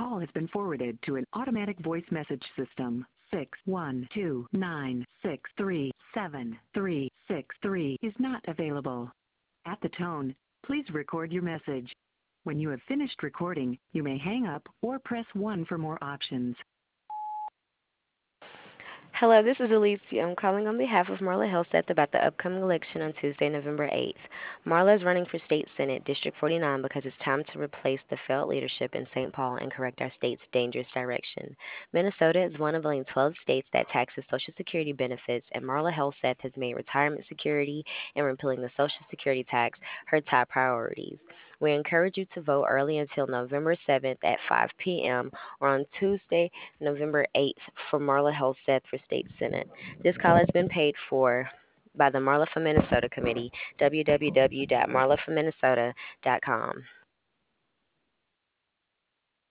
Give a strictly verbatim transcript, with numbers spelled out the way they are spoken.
call has been forwarded to an automatic voice message system. six one two nine six three seven three six three is not available. At the tone, please record your message. When you have finished recording, you may hang up or press one for more options. Hello, this is Alicia. I'm calling on behalf of Marla Helseth about the upcoming election on Tuesday, November eighth. Marla is running for State Senate, District forty-nine, because it's time to replace the failed leadership in Saint Paul and correct our state's dangerous direction. Minnesota is one of only twelve states that taxes Social Security benefits, and Marla Helseth has made retirement security and repealing the Social Security tax her top priorities. We encourage you to vote early until November seventh at five p.m. or on Tuesday, November eighth for Marla Helseth for State Senate. This call has been paid for by the Marla for Minnesota Committee, w w w dot marla for minnesota dot com.